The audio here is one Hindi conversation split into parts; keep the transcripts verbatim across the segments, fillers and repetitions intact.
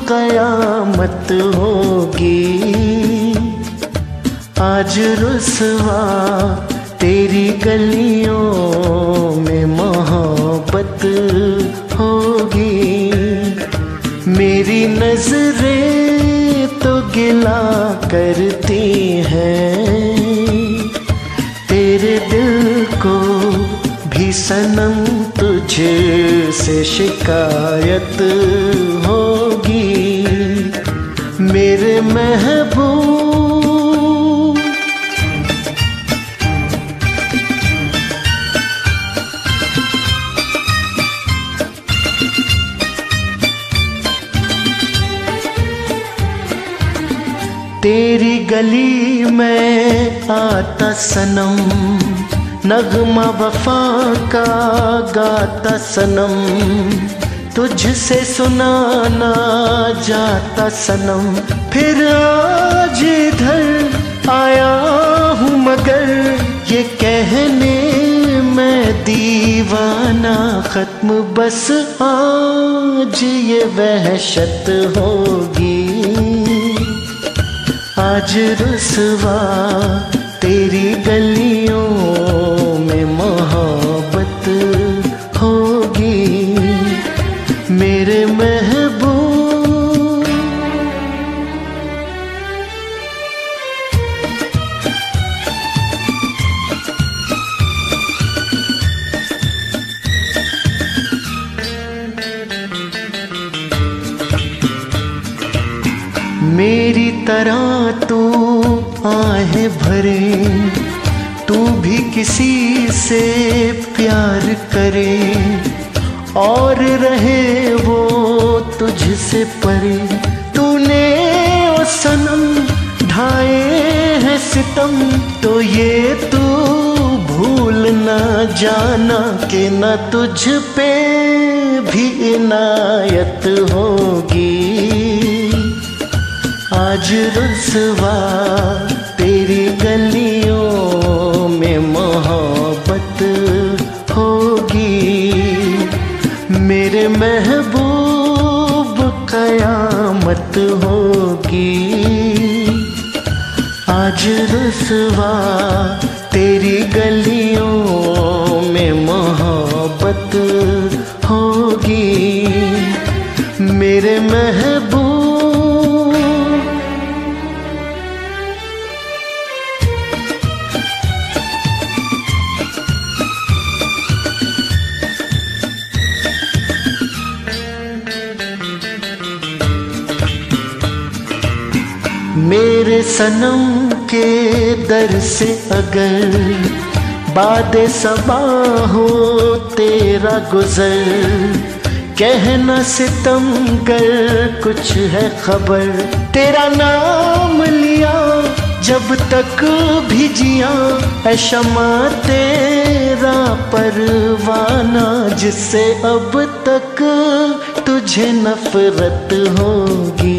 कयामत होगी। आज रुसवा तेरी गलियों में मोहब्बत होगी। मेरी नजरें तो गिला करती हैं, तेरे दिल को भी सनम तुझसे शिकायत होगी। मेरे महबूब तेरी गली में आता सनम, नगमा वफा का गाता सनम, तुझसे सुनाना जाता सनम। फिर आज इधर आया हूँ मगर ये कहने मैं दीवाना, खत्म बस आज ये वहशत होगी। आज रुसवा तेरी गलियों में मोहब्बत होगी। मेरे महबूब मेरी तरह तू आहें भरे, तू भी किसी से प्यार करे और रहे वो तुझसे परे। तूने ओ सनम ढाए हैं सितम, तो ये तू भूल ना जाना कि न तुझ पे भी इनायत होगी। आज रुसवा तेरी गलियों में मोहब्बत होगी। मेरे महबूब कयामत होगी। आज रुसवा तेरी गलियों में मोहब्बत होगी। मेरे महबूब मेरे सनम के दर से अगर बादे सबा हो तेरा गुजर, कहना सितम कर कुछ है खबर। तेरा नाम लिया जब तक भी जिया, ऐ शमा तेरा परवाना, जिससे अब तक तुझे नफरत होगी।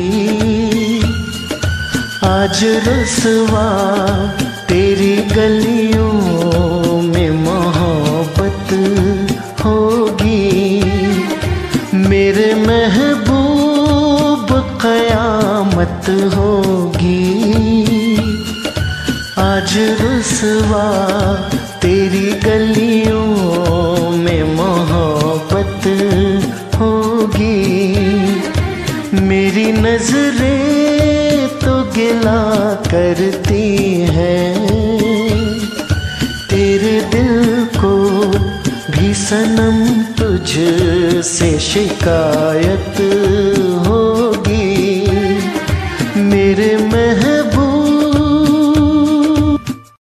आज रुसवा तेरी गलियों में मोहब्बत होगी। मेरे महबूब कयामत होगी। आज रुसवा तेरी गलियों में मोहब्बत होगी। मेरी नजरें तो गिला करती हैं, तेरे दिल को भी सनम तुझसे शिकायत